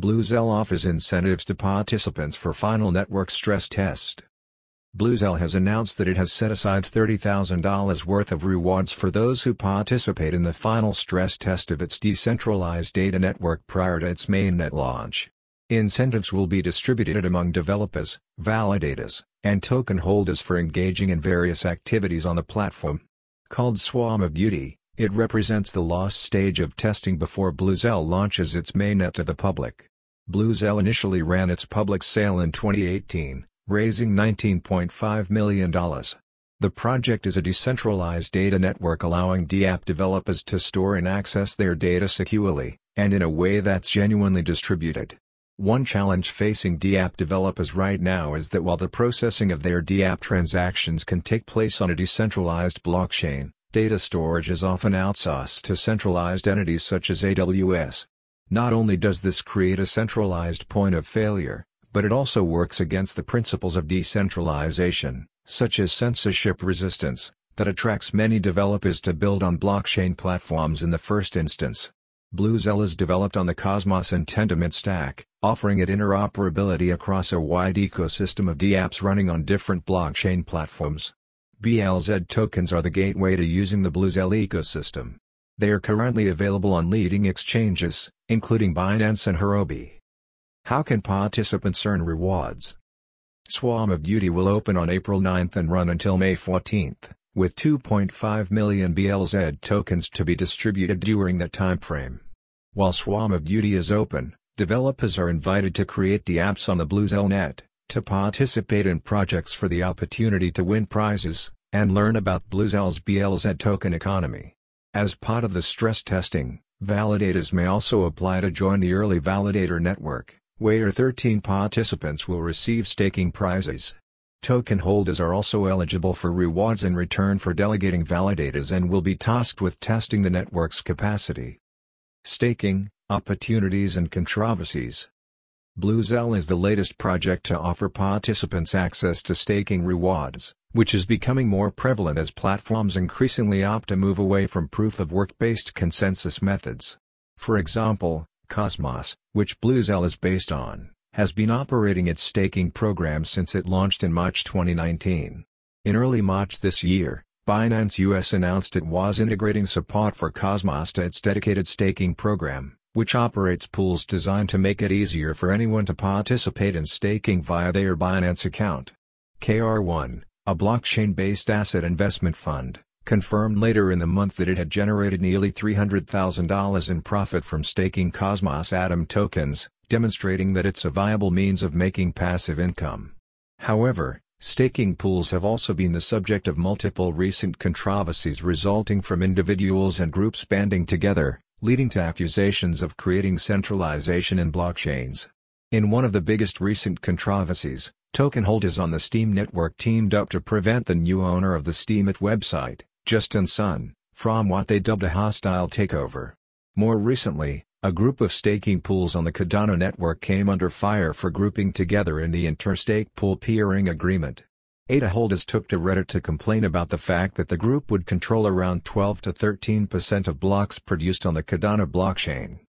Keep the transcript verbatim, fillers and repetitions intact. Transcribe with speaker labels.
Speaker 1: Bluzelle offers incentives to participants for final network stress test. Bluzelle has announced that it has set aside thirty thousand dollars worth of rewards for those who participate in the final stress test of its decentralized data network prior to its mainnet launch. Incentives will be distributed among developers, validators, and token holders for engaging in various activities on the platform. Called Swarm of Beauty, it represents the last stage of testing before Bluzelle launches its mainnet to the public. Bluzelle initially ran its public sale in twenty eighteen, raising nineteen point five million dollars. The project is a decentralized data network allowing dApp developers to store and access their data securely, and in a way that's genuinely distributed. One challenge facing dApp developers right now is that while the processing of their dApp transactions can take place on a decentralized blockchain, data storage is often outsourced to centralized entities such as A W S. Not only does this create a centralized point of failure, but it also works against the principles of decentralization, such as censorship resistance, that attracts many developers to build on blockchain platforms in the first instance. Bluzelle is developed on the Cosmos and Tendermint stack, offering it interoperability across a wide ecosystem of dApps running on different blockchain platforms. B L Z tokens are the gateway to using the Bluzelle ecosystem. They are currently available on leading exchanges, including Binance and Huobi. How can participants earn rewards? Swarm of Beauty will open on April ninth and run until May fourteenth, with two point five million B L Z tokens to be distributed during that timeframe. While Swarm of Beauty is open, developers are invited to create the apps on the Bluzelle net, to participate in projects for the opportunity to win prizes, and learn about Bluzelle's B L Z token economy. As part of the stress testing, validators may also apply to join the early validator network, where thirteen participants will receive staking prizes. Token holders are also eligible for rewards in return for delegating validators and will be tasked with testing the network's capacity. Staking, opportunities and controversies. Bluzelle is the latest project to offer participants access to staking rewards, which is becoming more prevalent as platforms increasingly opt to move away from proof-of-work-based consensus methods. For example, Cosmos, which Bluzelle is based on, has been operating its staking program since it launched in March twenty nineteen. In early March this year, Binance U S announced it was integrating support for Cosmos to its dedicated staking program, which operates pools designed to make it easier for anyone to participate in staking via their Binance account. K R one, a blockchain-based asset investment fund, confirmed later in the month that it had generated nearly three hundred thousand dollars in profit from staking Cosmos Atom tokens, demonstrating that it's a viable means of making passive income. However, staking pools have also been the subject of multiple recent controversies resulting from individuals and groups banding together, leading to accusations of creating centralization in blockchains. In one of the biggest recent controversies, token holders on the Steem network teamed up to prevent the new owner of the Steemit website, Justin Sun, from what they dubbed a hostile takeover. More recently, a group of staking pools on the Cardano network came under fire for grouping together in the Interstake Pool Peering Agreement. A D A holders took to Reddit to complain about the fact that the group would control around twelve to thirteen percent of blocks produced on the Cardano blockchain.